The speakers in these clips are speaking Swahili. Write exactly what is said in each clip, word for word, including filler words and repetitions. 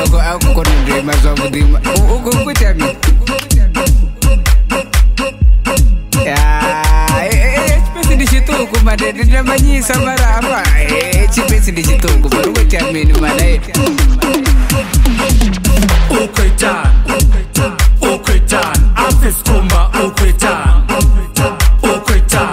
go out go to my zobudima. Ugo kucha mi. Ya, eh chipesi di situ ku made di namanya samara apa. Eh chipesi di situ ku baru kucha mi ni mana eh. Ukwetan, ukwetan, afis kumba ukwetan, ukwetan,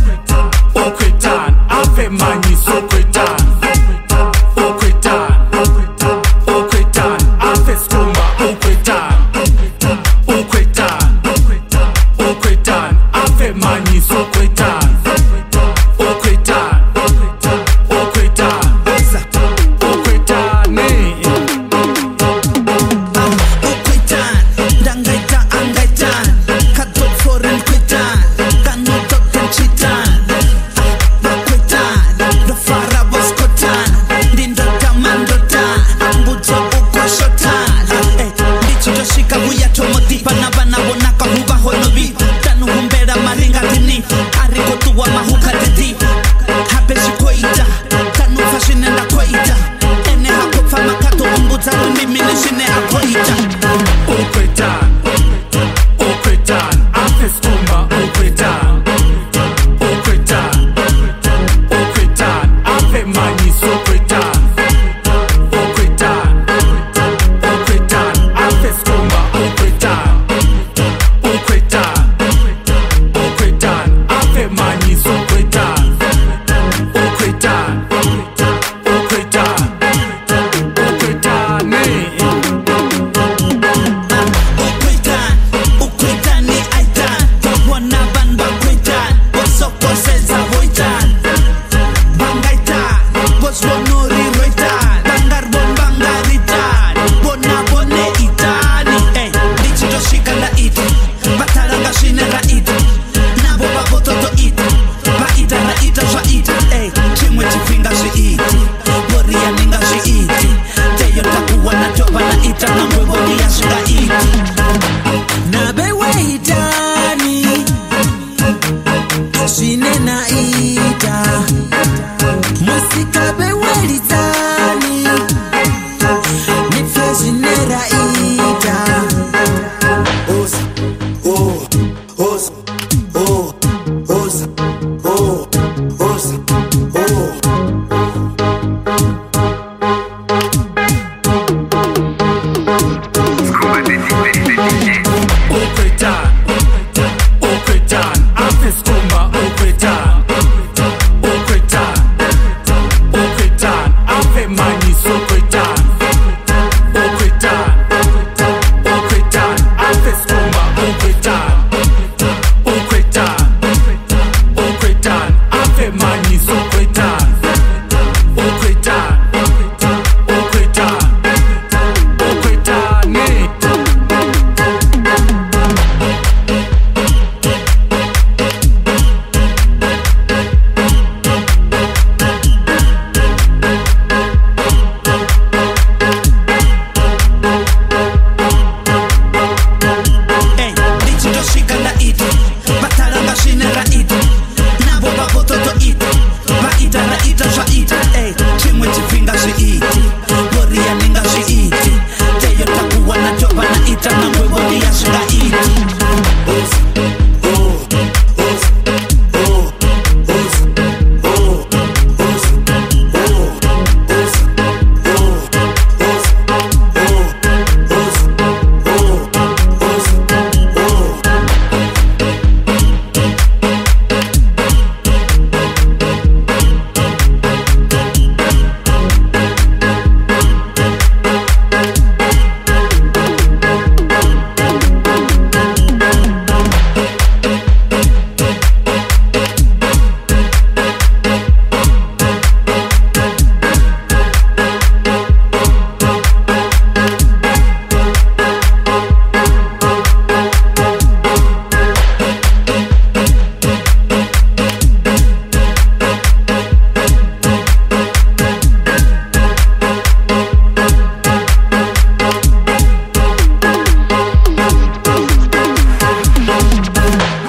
ukwetan, afe mani sukwetan, ukwetan, ukwetan, afis kumba ukwetan, ukwetan, ukwetan, afe mani sukwetan, ukwetan, ukwetan, ukwetan ne.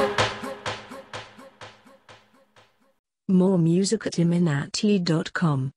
More music at iminati dot com.